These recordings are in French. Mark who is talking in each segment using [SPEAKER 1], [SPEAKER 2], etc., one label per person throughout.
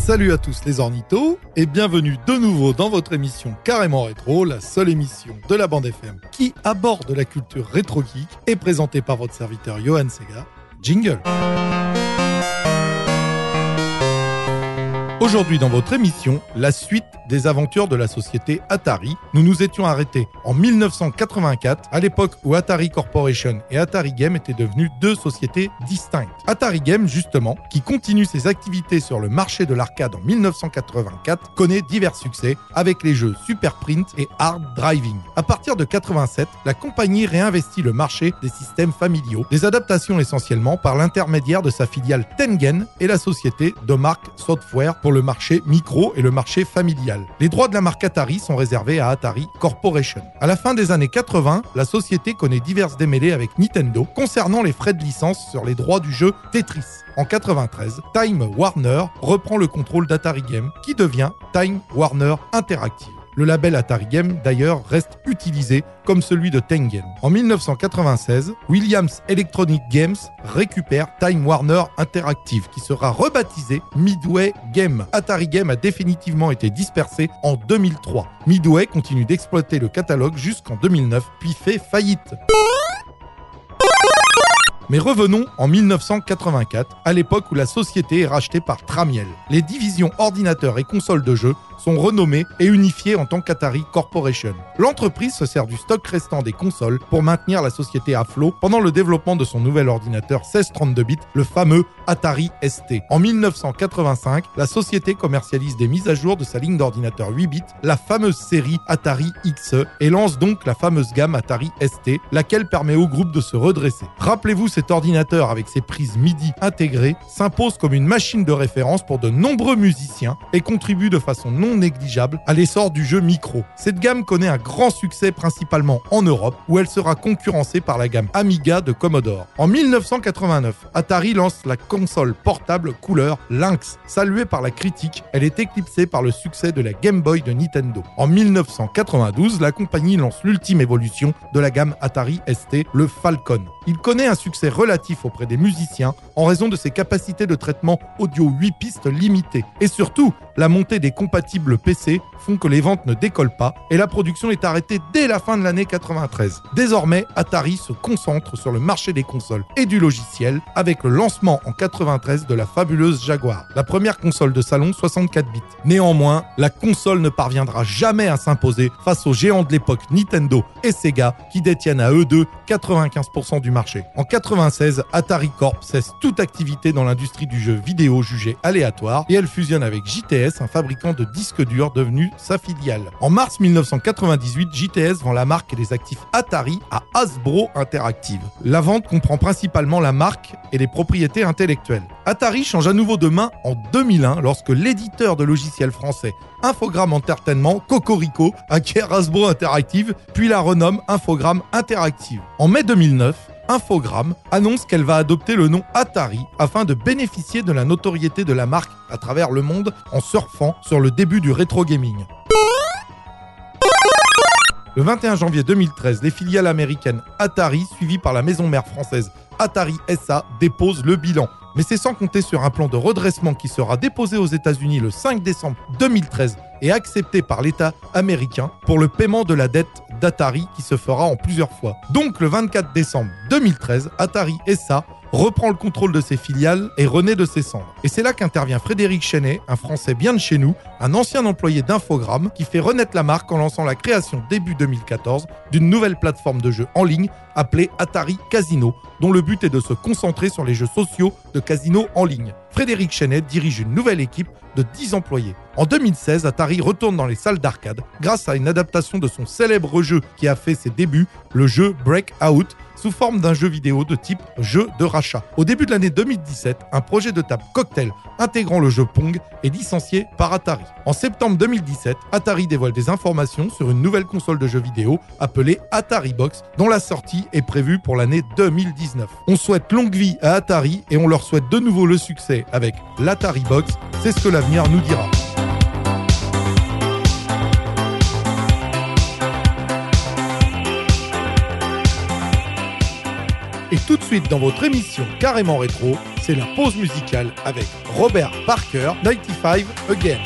[SPEAKER 1] Salut à tous les ornithos et bienvenue de nouveau dans votre émission Carrément Rétro, la seule émission de la bande FM qui aborde la culture rétro-geek et présentée par votre serviteur Johan Sega. Jingle. Aujourd'hui dans votre émission, la suite des aventures de la société Atari. Nous nous étions arrêtés en 1984, à l'époque où Atari Corporation et Atari Game étaient devenus deux sociétés distinctes. Atari Game, justement, qui continue ses activités sur le marché de l'arcade en 1984, connaît divers succès avec les jeux Super Print et Hard Driving. À partir de 87, la compagnie réinvestit le marché des systèmes familiaux, des adaptations essentiellement par l'intermédiaire de sa filiale Tengen et la société Domark Software pour le marché micro et le marché familial. Les droits de la marque Atari sont réservés à Atari Corporation. À la fin des années 80, la société connaît diverses démêlés avec Nintendo concernant les frais de licence sur les droits du jeu Tetris. En 93, Time Warner reprend le contrôle d'Atari Game, qui devient Time Warner Interactive. Le label Atari Game, d'ailleurs, reste utilisé comme celui de Tengen. En 1996, Williams Electronic Games récupère Time Warner Interactive, qui sera rebaptisé Midway Game. Atari Game a définitivement été dispersé en 2003. Midway continue d'exploiter le catalogue jusqu'en 2009, puis fait faillite. Mais revenons en 1984, à l'époque où la société est rachetée par Tramiel. Les divisions ordinateurs et consoles de jeux sont renommées et unifiées en tant qu'Atari Corporation. L'entreprise se sert du stock restant des consoles pour maintenir la société à flot pendant le développement de son nouvel ordinateur 1632 bits, le fameux Atari ST. En 1985, la société commercialise des mises à jour de sa ligne d'ordinateurs 8 bits, la fameuse série Atari XE, et lance donc la fameuse gamme Atari ST, laquelle permet au groupe de se redresser. Rappelez-vous, cet ordinateur avec ses prises MIDI intégrées s'impose comme une machine de référence pour de nombreux musiciens et contribue de façon non négligeable à l'essor du jeu micro. Cette gamme connaît un grand succès principalement en Europe, où elle sera concurrencée par la gamme Amiga de Commodore. En 1989, Atari lance la console portable couleur Lynx. Saluée par la critique, elle est éclipsée par le succès de la Game Boy de Nintendo. En 1992, la compagnie lance l'ultime évolution de la gamme Atari ST, le Falcon. Il connaît un succès relatif auprès des musiciens en raison de ses capacités de traitement audio 8 pistes limitées. Et surtout, la montée des compatibles PC font que les ventes ne décollent pas et la production est arrêtée dès la fin de l'année 93. Désormais, Atari se concentre sur le marché des consoles et du logiciel avec le lancement en 93 de la fabuleuse Jaguar, la première console de salon 64 bits. Néanmoins, la console ne parviendra jamais à s'imposer face aux géants de l'époque Nintendo et Sega qui détiennent à eux deux 95% du marché. En 96, Atari Corp cesse toute activité dans l'industrie du jeu vidéo jugée aléatoire et elle fusionne avec JTS, un fabricant de disques durs devenu sa filiale. En mars 1998, JTS vend la marque et les actifs Atari à Hasbro Interactive. La vente comprend principalement la marque et les propriétés intellectuelles. Atari change à nouveau de main en 2001 lorsque l'éditeur de logiciels français Infogrames Entertainment, Cocorico, acquiert Hasbro Interactive, puis la renomme Infogrames Interactive. En mai 2009, Infogrames annonce qu'elle va adopter le nom Atari afin de bénéficier de la notoriété de la marque à travers le monde en surfant sur le début du rétro gaming. Le 21 janvier 2013, les filiales américaines Atari, suivies par la maison mère française Atari SA, déposent le bilan. Mais c'est sans compter sur un plan de redressement qui sera déposé aux États-Unis le 5 décembre 2013 et accepté par l'État américain pour le paiement de la dette d'Atari qui se fera en plusieurs fois. Donc le 24 décembre 2013, Atari SA reprend le contrôle de ses filiales et renaît de ses cendres. Et c'est là qu'intervient Frédéric Chenet, un Français bien de chez nous, un ancien employé d'Infogrames, qui fait renaître la marque en lançant la création début 2014 d'une nouvelle plateforme de jeux en ligne appelée Atari Casino, dont le but est de se concentrer sur les jeux sociaux de casino en ligne. Frédéric Chenet dirige une nouvelle équipe de 10 employés. En 2016, Atari retourne dans les salles d'arcade grâce à une adaptation de son célèbre jeu qui a fait ses débuts, le jeu Breakout, sous forme d'un jeu vidéo de type jeu de rachat. Au début de l'année 2017, un projet de table cocktail intégrant le jeu Pong est licencié par Atari. En septembre 2017, Atari dévoile des informations sur une nouvelle console de jeux vidéo appelée Atari Box, dont la sortie est prévue pour l'année 2019. On souhaite longue vie à Atari et on leur souhaite de nouveau le succès avec l'Atari Box. C'est ce que l'avenir nous dira. Et tout de suite dans votre émission Carrément Rétro, c'est la pause musicale avec Robert Parker, 95 Again.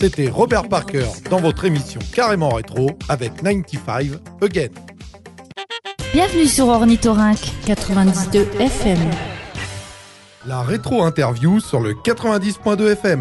[SPEAKER 1] C'était Robert Parker dans votre émission Carrément Rétro avec 95 Again.
[SPEAKER 2] Bienvenue sur Ornithorynque 92 FM.
[SPEAKER 1] La rétro interview sur le 90.2 FM.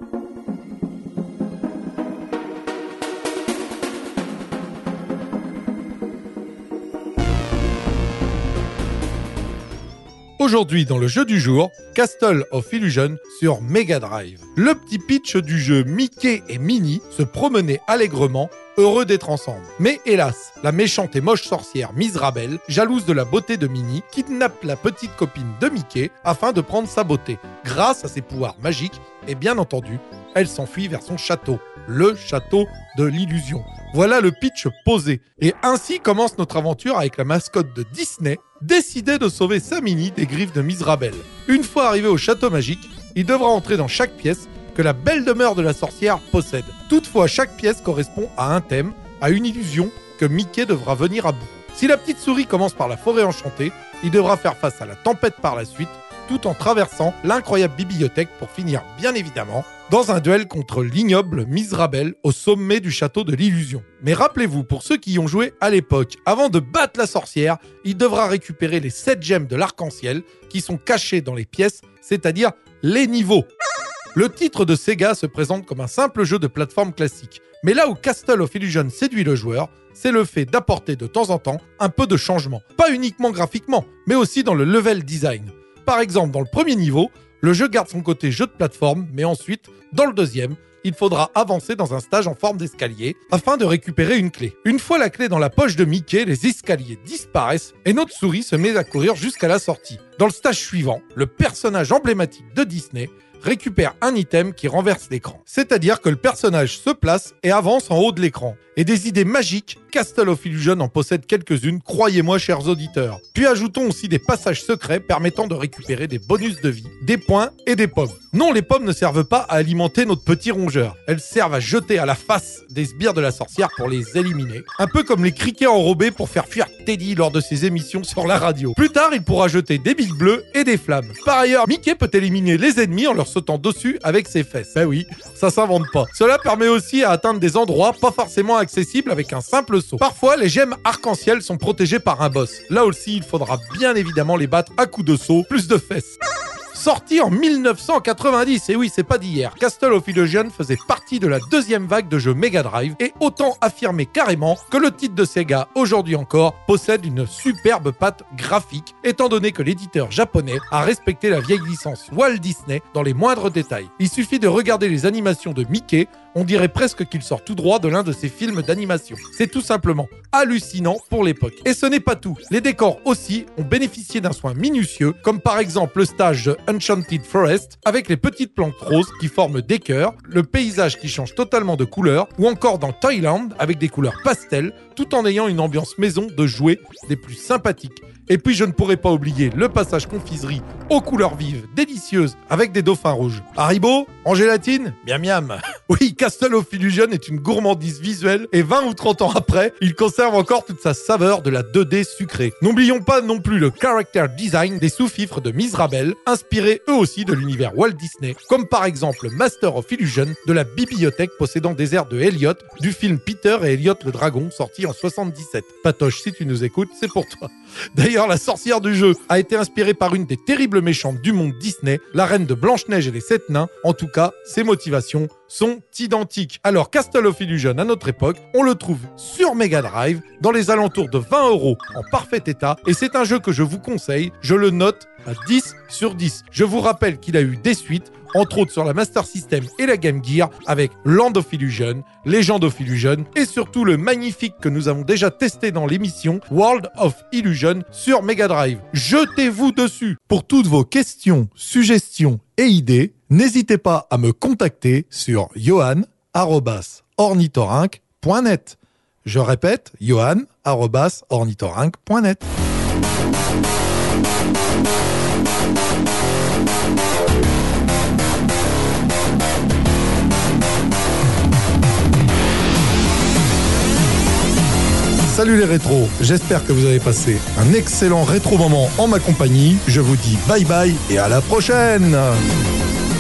[SPEAKER 1] Aujourd'hui, dans le jeu du jour, Castle of Illusion sur Mega Drive. Le petit pitch du jeu, Mickey et Minnie se promenaient allègrement, heureux d'être ensemble. Mais hélas, la méchante et moche sorcière Mizrabel, jalouse de la beauté de Minnie, kidnappe la petite copine de Mickey afin de prendre sa beauté. Grâce à ses pouvoirs magiques, et bien entendu, elle s'enfuit vers son château, le château de l'illusion. Voilà le pitch posé. Et ainsi commence notre aventure avec la mascotte de Disney, décidé de sauver sa Minnie des griffes de Mizrabel. Une fois arrivé au château magique, il devra entrer dans chaque pièce que la belle demeure de la sorcière possède. Toutefois, chaque pièce correspond à un thème, à une illusion que Mickey devra venir à bout. Si la petite souris commence par la forêt enchantée, il devra faire face à la tempête par la suite, tout en traversant l'incroyable bibliothèque pour finir, bien évidemment, dans un duel contre l'ignoble Mizrabel au sommet du château de l'illusion. Mais rappelez-vous, pour ceux qui y ont joué à l'époque, avant de battre la sorcière, il devra récupérer les 7 gemmes de l'arc-en-ciel qui sont cachées dans les pièces, c'est-à-dire les niveaux. Le titre de Sega se présente comme un simple jeu de plateforme classique. Mais là où Castle of Illusion séduit le joueur, c'est le fait d'apporter de temps en temps un peu de changement. Pas uniquement graphiquement, mais aussi dans le level design. Par exemple, dans le premier niveau, le jeu garde son côté jeu de plateforme, mais ensuite, dans le deuxième, il faudra avancer dans un stage en forme d'escalier afin de récupérer une clé. Une fois la clé dans la poche de Mickey, les escaliers disparaissent et notre souris se met à courir jusqu'à la sortie. Dans le stage suivant, le personnage emblématique de Disney récupère un item qui renverse l'écran. C'est-à-dire que le personnage se place et avance en haut de l'écran. Et des idées magiques, Castle of Illusion en possède quelques-unes, croyez-moi chers auditeurs. Puis ajoutons aussi des passages secrets permettant de récupérer des bonus de vie, des points et des pommes. Non, les pommes ne servent pas à alimenter notre petit rongeur. Elles servent à jeter à la face des sbires de la sorcière pour les éliminer. Un peu comme les criquets enrobés pour faire fuir Teddy lors de ses émissions sur la radio. Plus tard, il pourra jeter des billes bleues et des flammes. Par ailleurs, Mickey peut éliminer les ennemis en leur sautant dessus avec ses fesses. Ben oui, ça s'invente pas. Cela permet aussi à atteindre des endroits pas forcément accessibles avec un simple saut. Parfois, les gemmes arc-en-ciel sont protégées par un boss. Là aussi, il faudra bien évidemment les battre à coups de saut, plus de fesses. Sorti en 1990, et oui, c'est pas d'hier, Castle of Illusion faisait partie de la deuxième vague de jeux Mega Drive et autant affirmer carrément que le titre de Sega, aujourd'hui encore, possède une superbe patte graphique, étant donné que l'éditeur japonais a respecté la vieille licence Walt Disney dans les moindres détails. Il suffit de regarder les animations de Mickey, on dirait presque qu'il sort tout droit de l'un de ses films d'animation. C'est tout simplement hallucinant pour l'époque. Et ce n'est pas tout. Les décors aussi ont bénéficié d'un soin minutieux, comme par exemple le stage de Enchanted Forest, avec les petites plantes roses qui forment des cœurs, le paysage qui change totalement de couleur, ou encore dans Toyland, avec des couleurs pastel, tout en ayant une ambiance maison de jouets des plus sympathiques. Et puis je ne pourrais pas oublier le passage confiserie aux couleurs vives, délicieuses, avec des dauphins rouges. Haribo, en gélatine, miam miam. Oui, Castle of Illusion est une gourmandise visuelle et 20 ou 30 ans après, il conserve encore toute sa saveur de la 2D sucrée. N'oublions pas non plus le character design des sous-fifres de Mizrabel, inspirés eux aussi de l'univers Walt Disney, comme par exemple Master of Illusion de la bibliothèque possédant des airs de Elliot du film Peter et Elliot le Dragon sorti en 77. Patoche, si tu nous écoutes, c'est pour toi. D'ailleurs, la sorcière du jeu a été inspirée par une des terribles méchantes du monde Disney, la reine de Blanche-Neige et les 7 nains. En tout cas, ses motivations sont identiques. Alors, Castle of Illusion, à notre époque, on le trouve sur Mega Drive, dans les alentours de 20 € en parfait état, et c'est un jeu que je vous conseille, je le note à 10 sur 10. Je vous rappelle qu'il a eu des suites, entre autres sur la Master System et la Game Gear, avec Land of Illusion, Legend of Illusion, et surtout le magnifique que nous avons déjà testé dans l'émission, World of Illusion sur Mega Drive. Jetez-vous dessus. Pour toutes vos questions, suggestions et idées, n'hésitez pas à me contacter sur johan@ornithorynque.net. Je répète, johan@ornithorynque.net. Salut les rétros, j'espère que vous avez passé un excellent rétro moment en ma compagnie. Je vous dis bye bye et à la prochaine.